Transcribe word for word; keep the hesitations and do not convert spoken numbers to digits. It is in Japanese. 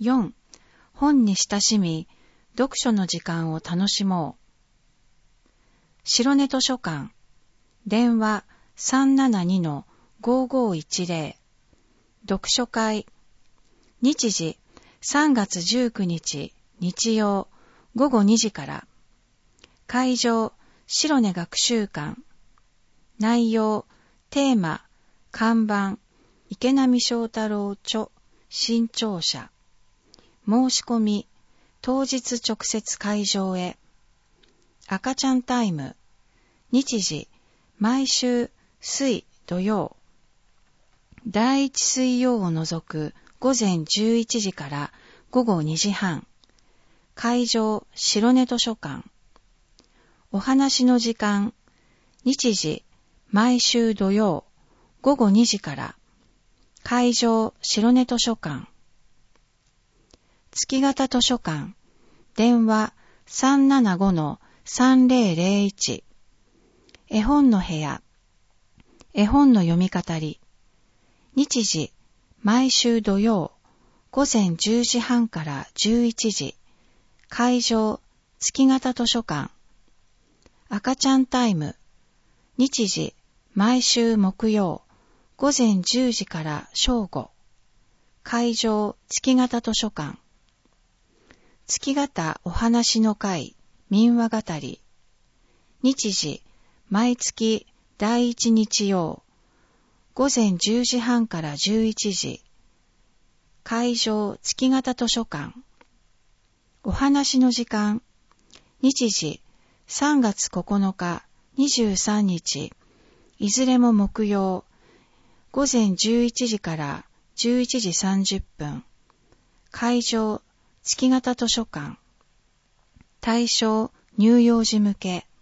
よん、本に親しみ、読書の時間を楽しもう。白根図書館、電話 さんななにのごごいちぜろ、読書会、日時さんがつじゅうくにち日曜ごごにじから、会場白根学習館、内容テーマ看板池波正太郎著新潮社、申し込み当日直接会場へ。赤ちゃんタイム、日時毎週水土曜、第一水曜を除く午前じゅういちじからごごにじはん、会場白根図書館。お話の時間、日時毎週土曜ごごにじから、会場白根図書館。月形図書館、電話 さんななごのさんぜろぜろいち、絵本の部屋、絵本の読み語り、日時毎週土曜午前じゅうじはんからじゅういちじ、会場月形図書館。赤ちゃんタイム、日時毎週木曜午前じゅうじから正午、会場月形図書館。月形お話の会民話語り、日時毎月第一日曜午前じゅうじはんからじゅういちじ、会場月形図書館。お話の時間、日時さんがつここのかにじゅうさんにち、いずれも木曜午前じゅういちじからじゅういちじさんじゅっぷん、会場月形図書館。対象乳幼児向け。